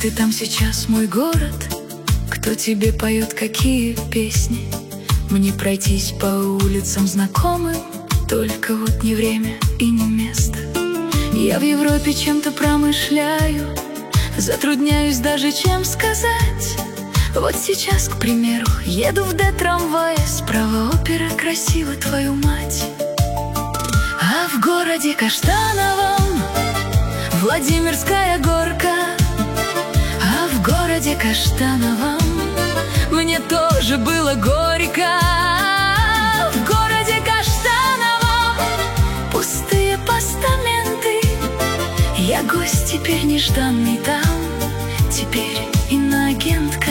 ты там сейчас, мой город? Кто тебе поет какие песни? Мне пройтись по улицам знакомым, только вот не время и не место. Я в Европе чем-то промышляю, затрудняюсь даже чем сказать. Вот сейчас, к примеру, еду в Д-трамвае, справа опера, красиво, твою мать. А в городе Каштановом Владимирская горка. А в городе Каштановом мне тоже было горько. В городе Каштановом пустые постаменты. Я гость теперь нежданный там, теперь иноагентка.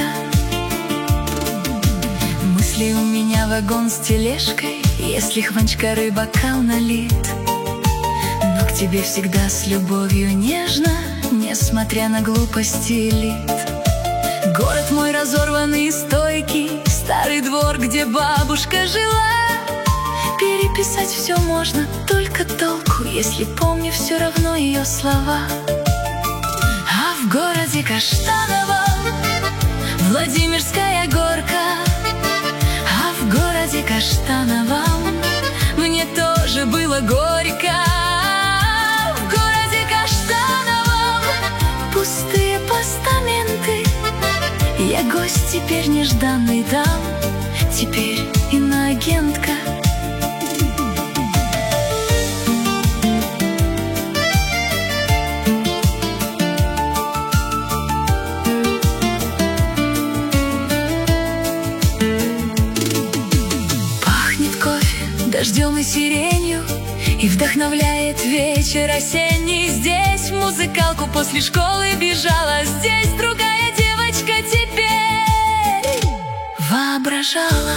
Мысли у меня вагон с тележкой, если хванчкары бокал налит. Но к тебе всегда с любовью нежно, несмотря на глупости элит. Город мой разорванный и стойкий, старый двор, где бабушка жила. Переписать все можно, только толку, если помню все равно ее слова. А в городе Каштановом Владимирская горка. А в городе Каштановом мне тоже было горько. В городе Каштановом пустые постаменты. Я гость теперь нежданный там, теперь иноагентка. Пахнет кофе, дождем и сиренью, и вдохновляет вечер осенний. Здесь в музыкалку после школы бежала, здесь другая девочка теперь воображала.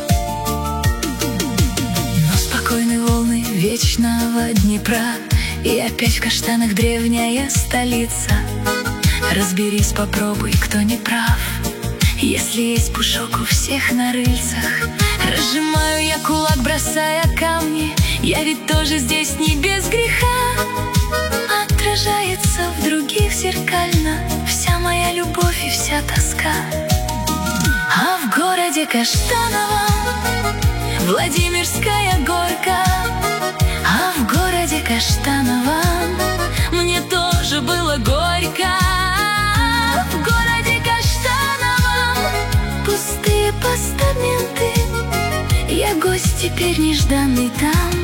Но спокойны волны вечного Днепра, и опять в Каштанах древняя столица. Разберись, попробуй, кто не прав, если есть пушок у всех на рыльцах. Разжимаю я кулак, бросая камни, я ведь тоже здесь не без греха. Отражается в других зеркально вся моя любовь и вся тоска. А в городе Каштановом Владимирская горка. А в городе Каштановом мне тоже было горько. В городе Каштановом пустые постаменты. Я гость теперь нежданный там,